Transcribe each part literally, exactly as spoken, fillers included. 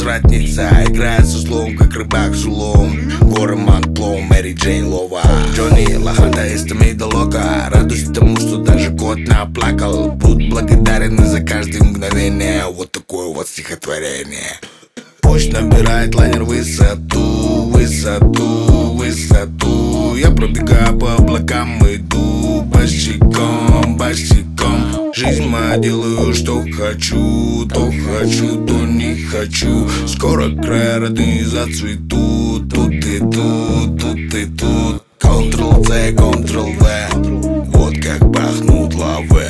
развратница играет со словом, как рыбак с улом. Горы Монплом, Мэри Джейн Лова, Джонни Лоханда из Томида Лока. Радуюсь тому, что даже кот наплакал. Будь благодарен за каждое мгновение. Вот такое вот стихотворение. Пусть набирает лайнер высоту, высоту, высоту. Я пробегаю по облакам, иду босиком, босиком. Жизнь моя, делаю, что хочу, то хочу, то не хочу. Скоро края родные зацветут. Тут и тут, тут и тут. Контрол-C, Контрол-V. Вот как пахнут лавы.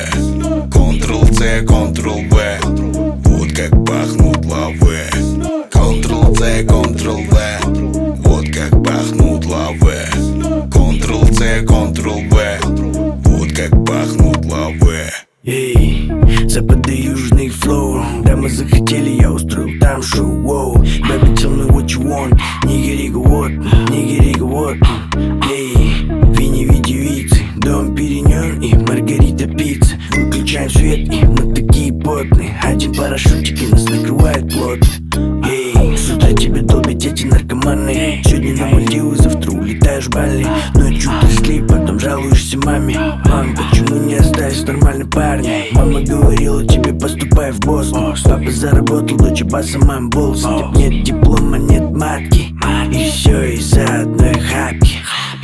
Контрол-C, Контрол-V. Вот как пахнут лавы. Контрол-C, Контрол-V. Вот как пахнут лавы. Контрол-C, Контрол-V. Вот как пахнут лавы. Эй, запады южный флоу. Да мы захотели, я устроил там шоу. Воу, baby, tell me what you want. Нигери вот, нигери вот. Эй, вини видевицы, дом перенен и маргарита пицца. Выключаем свет и мы такие потные. Один парашютик и нас накрывает плотно. Эй, с утра тебя долбят эти наркоманы. Сегодня на Мальдивы, завтра улетаешь в Бали. Ночью ты слип, потом жалуешься маме. Мам, почему не остались нормальные парни? Мама говорила тебе, поступай в Бостон. Папа заработал, дочь баса, мам Болсон. Нет диплома, нет матки. И все из-за одной хапки.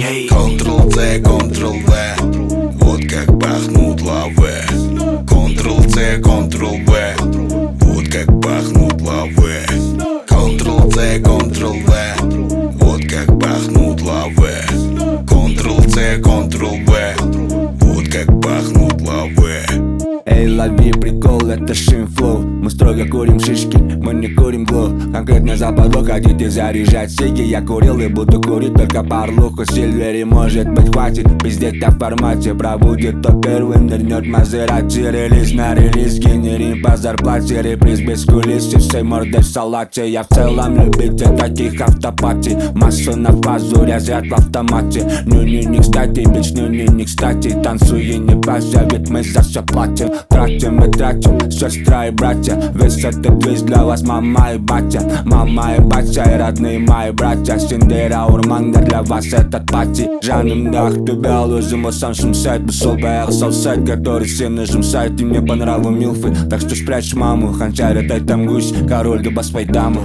Контрол-C, Контрол-V. Вот как пахнут лавы. Контрол-C, Контрол-V. Вот как пахнут лавы. Контрол-C, Контрол-V. Вот как пахнут лавы. Контрол-C, Контрол-V. Вот как пахнут лавы. Эй, лови прикол, это шимфлоу. Мы строго курим шишки, мы не курим гло. Конкретно западло, хотите заряжать сиги. Я курил и буду курить только парлуху. Сильвери, может быть, хватит пиздеть о формате. Пробудет, то первым нырнет Мазерати. Релиз на релиз, генерим по зарплате. Реприз без кулис и всей мордой в салате. Я в целом любитель таких автопати. Массу на фазу, разряд в автомате. Ню-ню не кстати, бич, ню-ню не кстати. Танцуй не пася, ведь мы за все платим. Тратим и тратим, сестра и братья. Весь этот движ для вас мама и батя. Мама и батя и родные мои братья. Синдера урманда для вас этот пати. Жаным дах тебя лузим, сам шумсайт. Бусол поехал сайт, который сильно жумсайт. И мне по нраву милфы, так что спрячь маму. Ханчарь, это там гусь, король дуба спайдама.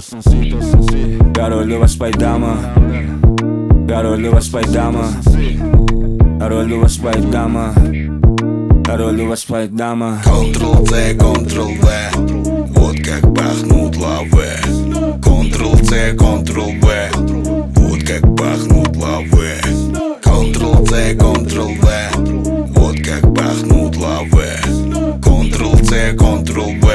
Король дуба спайдама. Король дуба спайдама. Король дуба спайдама. Король у вас дама. Контрол-C, Контрол-V. Вот как пахнут лавы. Контрол-C, Контрол-V. Вот как пахнут лавы. Контрол-C, Контрол-V. Вот как пахнут лавы. Контрол-C, Контрол-V.